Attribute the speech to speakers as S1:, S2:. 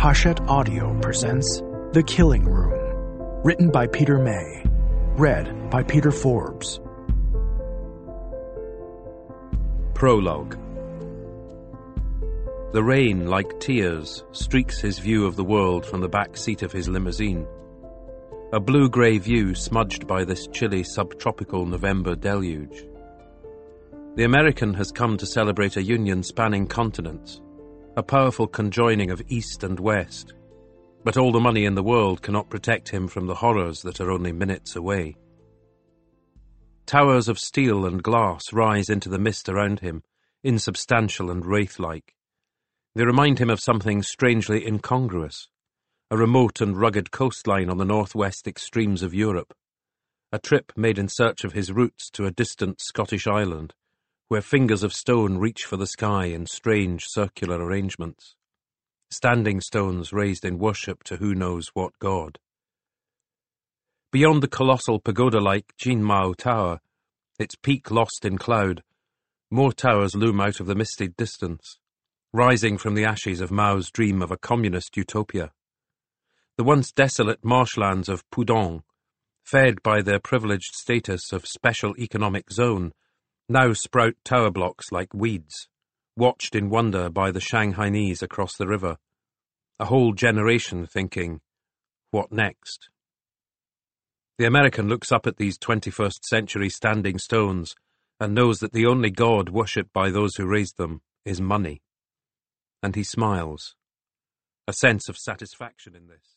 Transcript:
S1: Hachette Audio presents The Killing Room, written by Peter May, read by Peter Forbes.
S2: Prologue. The rain, like tears, streaks his view of the world from the back seat of his limousine. A blue-grey view smudged by this chilly subtropical November deluge. The American has come to celebrate a union spanning continents, a powerful conjoining of East and West, but all the money in the world cannot protect him from the horrors that are only minutes away. Towers of steel and glass rise into the mist around him, insubstantial and wraith-like. They remind him of something strangely incongruous, a remote and rugged coastline on the northwest extremes of Europe, a trip made in search of his roots to a distant Scottish island, where fingers of stone reach for the sky in strange circular arrangements, standing stones raised in worship to who knows what god. Beyond the colossal pagoda-like Jinmao Tower, its peak lost in cloud, more towers loom out of the misty distance, rising from the ashes of Mao's dream of a communist utopia. The once desolate marshlands of Pudong, fed by their privileged status of special economic zone, now sprout tower blocks like weeds, watched in wonder by the Shanghainese across the river, a whole generation thinking, what next? The American looks up at these 21st century standing stones and knows that the only god worshipped by those who raised them is money. And he smiles, a sense of satisfaction in this.